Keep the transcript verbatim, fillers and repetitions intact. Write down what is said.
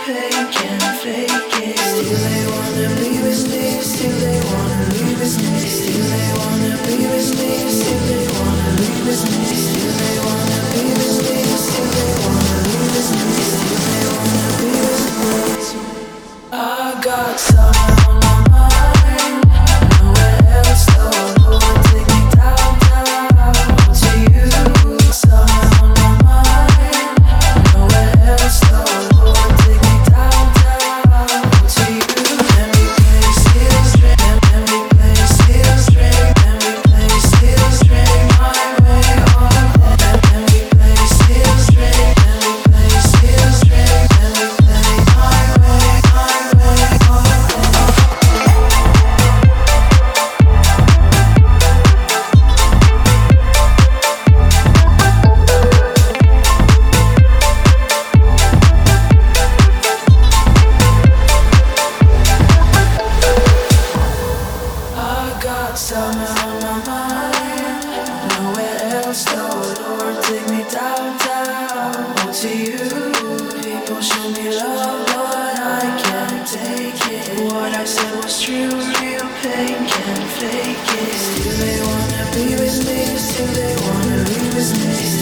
pain, can't fake it. Still they wanna be with me, still they wanna be with me. Still they wanna be with me, still they wanna be with me. Still they wanna be with me, still they wanna be with me. Still they wanna be with me. I got summer on my mind, nowhere else to go. Take me downtown to you. Summer on my mind, nowhere else to go. Take me downtown to you. Let me play still straight, let me play still straight, let me play still straight my way all day. Let me play still straight, let me play still straight, let me play my way, my way all day. I got summer on my mind, nowhere else to Lord, take me downtown to you. People show me love, but I can't take it. What I said was true, real pain, can't fake it. Still they wanna be with me, still they wanna be with me.